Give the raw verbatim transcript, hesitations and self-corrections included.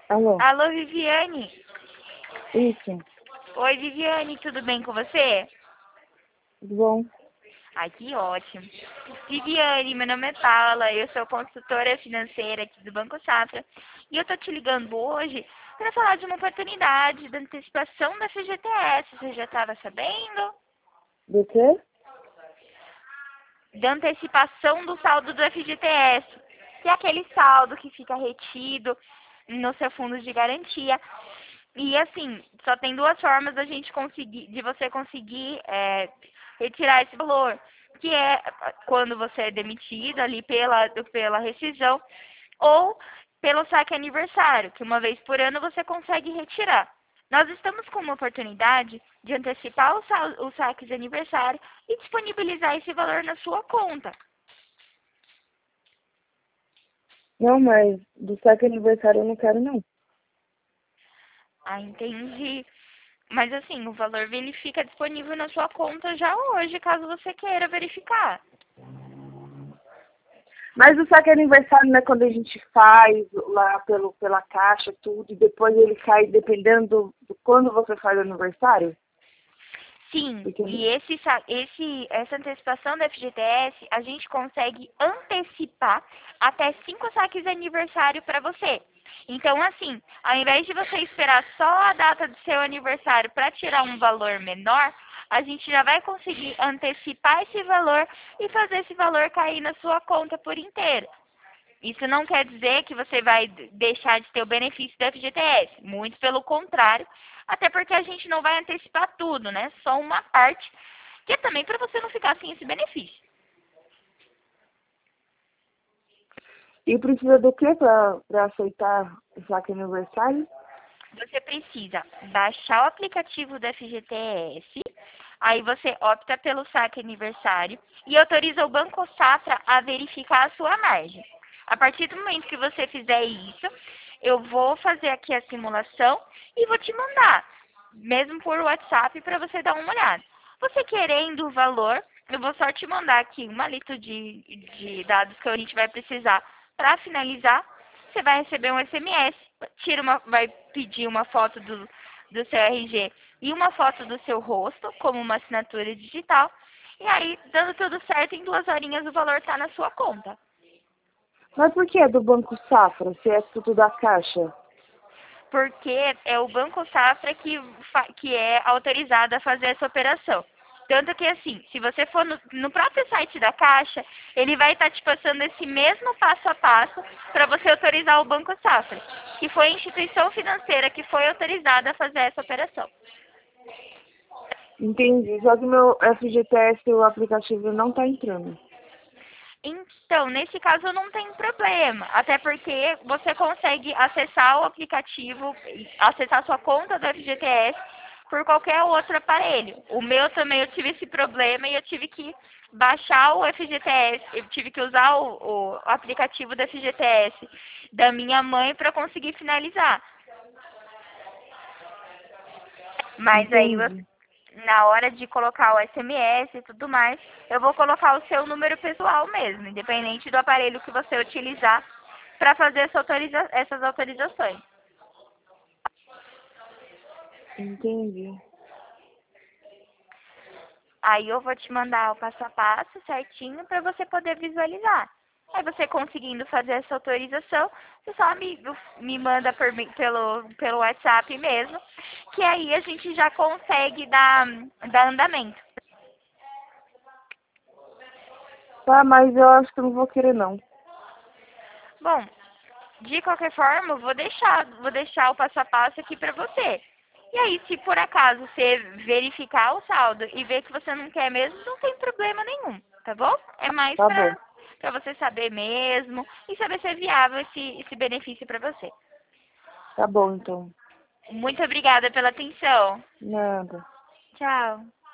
Alô? Alô, Viviane? Isso, Oi, Viviane, tudo bem com você? tudo bom? Ai, que ótimo. Viviane, meu nome é Paula, eu sou consultora financeira aqui do Banco Safra e eu tô te ligando hoje para falar de uma oportunidade da antecipação da F G T S. Você já estava sabendo? Do quê? Da antecipação do saldo do F G T S, que é aquele saldo que fica retido no seu fundo de garantia. E assim, só tem duas formas da gente conseguir, de você conseguir é, retirar esse valor, que é quando você é demitido ali pela, pela rescisão ou pelo saque aniversário, que uma vez por ano você consegue retirar. Nós estamos com uma oportunidade de antecipar os sa- os saques de aniversário e disponibilizar esse valor na sua conta. Não, mas do saque aniversário eu não quero, não. Ah, entendi. Mas assim, o valor ele fica disponível na sua conta já hoje, caso você queira verificar. Mas o saque aniversário não é quando a gente faz lá pelo, pela caixa, tudo, e depois ele cai dependendo do, do quando você faz o aniversário? Sim, Porque, e esse, sa- esse, essa antecipação da F G T S, a gente consegue antecipar até cinco saques de aniversário para você. Então, assim, ao invés de você esperar só a data do seu aniversário para tirar um valor menor, a gente já vai conseguir antecipar esse valor e fazer esse valor cair na sua conta por inteiro. Isso não quer dizer que você vai deixar de ter o benefício da F G T S. Muito pelo contrário. Até porque a gente não vai antecipar tudo, né? Só uma parte. Que é também para você não ficar sem esse benefício. e precisa do quê para aceitar o saque aniversário? Você precisa baixar o aplicativo da F G T S. Aí você opta pelo saque aniversário e autoriza o Banco Safra a verificar a sua margem. A partir do momento que você fizer isso, eu vou fazer aqui a simulação e vou te mandar, mesmo por WhatsApp, para você dar uma olhada. Você querendo o valor, eu vou só te mandar aqui uma lista de, de dados que a gente vai precisar para finalizar. Você vai receber um S M S, tira uma, vai pedir uma foto do, do seu R G e uma foto do seu rosto, como uma assinatura digital. E aí, dando tudo certo, em duas horinhas o valor está na sua conta. Mas por que é do Banco Safra, se é tudo da caixa? Porque é o Banco Safra que, fa- que é autorizado a fazer essa operação. Tanto que, assim, se você for no, no próprio site da Caixa, ele vai estar te passando esse mesmo passo a passo para você autorizar o Banco Safra, que foi a instituição financeira que foi autorizada a fazer essa operação. Entendi, só que meu F G T S, o aplicativo não tá entrando. Então, nesse caso não tem problema, até porque você consegue acessar o aplicativo, acessar sua conta do F G T S por qualquer outro aparelho. O meu também eu tive esse problema e eu tive que baixar o F G T S, eu tive que usar o, o aplicativo do F G T S da minha mãe para conseguir finalizar. Mas aí você Entendi. na hora de colocar o S M S e tudo mais, eu vou colocar o seu número pessoal mesmo, independente do aparelho que você utilizar para fazer essa autoriza essas autorizações. Entendi. Aí eu vou te mandar o passo a passo certinho para você poder visualizar. Aí você conseguindo fazer essa autorização, você só me, me manda por, mim- pelo, pelo WhatsApp mesmo, que aí a gente já consegue dar, dar andamento. Tá, mas eu acho que eu não vou querer, não. Bom, de qualquer forma, eu vou deixar, vou deixar o passo a passo aqui para você. E aí, se por acaso você verificar o saldo e ver que você não quer mesmo, não tem problema nenhum, tá bom? É mais Tá bom. para para você saber mesmo e saber se é viável esse, esse benefício para você. Tá bom, então. Muito obrigada pela atenção. Nada. Tchau.